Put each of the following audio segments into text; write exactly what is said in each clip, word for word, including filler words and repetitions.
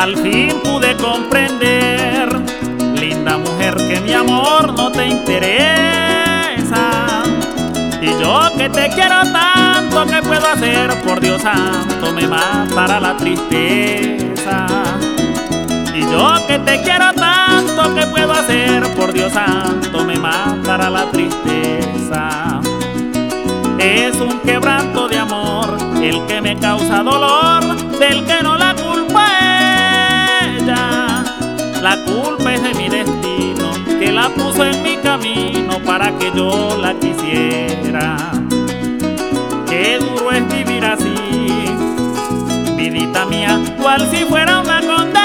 Al fin pude comprender, linda mujer, que mi amor no te interesa. Y yo que te quiero tanto, ¿qué puedo hacer? Por Dios santo, me matará la tristeza. Y yo que te quiero tanto, ¿qué puedo hacer? Por Dios santo, me matará la tristeza. Es un quebranto de amor el que me causa dolor, del que no la culpa ella. La culpa es de mi destino, que la puso en mi camino para que yo la quisiera. Qué duro es vivir así, vidita mía, cual si fuera una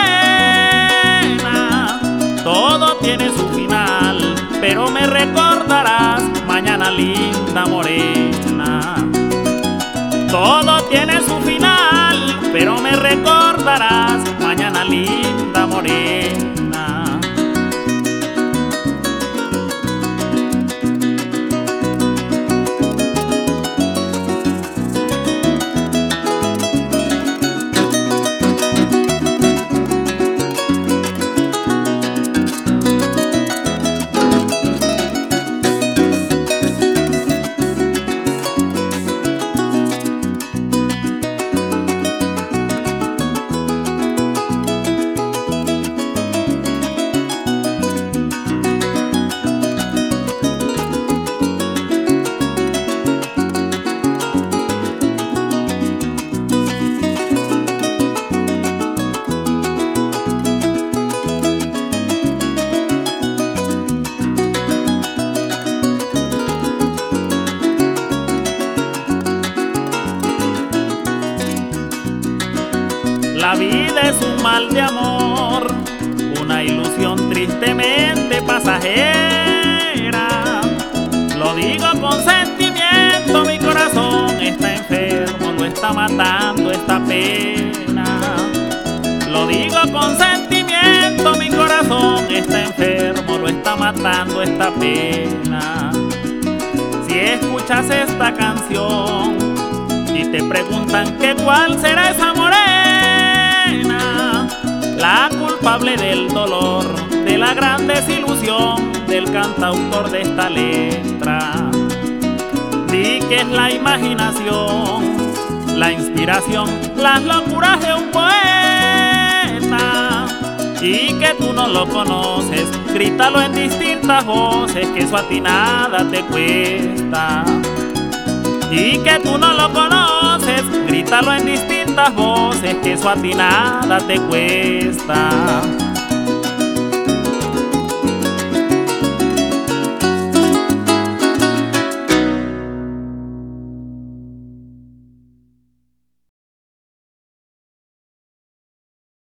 condena. Todo tiene su final, pero me recordarás mañana, linda morena. Todo tiene su final, pero me recordarás mañana, linda morena. La vida es un mal de amor, una ilusión tristemente pasajera. Lo digo con sentimiento, mi corazón está enfermo, lo está matando esta pena. Lo digo con sentimiento, mi corazón está enfermo, lo está matando esta pena. Si escuchas esta canción y te preguntan que cuál será esa morena, la culpable del dolor, de la gran desilusión del cantautor de esta letra, di que es la imaginación, la inspiración, las locuras de un poeta, y que tú no lo conoces, grítalo en distintas voces, que eso a ti nada te cuesta. Y que tú no lo conoces, grítalo en distintas voces, que eso a ti nada te cuesta.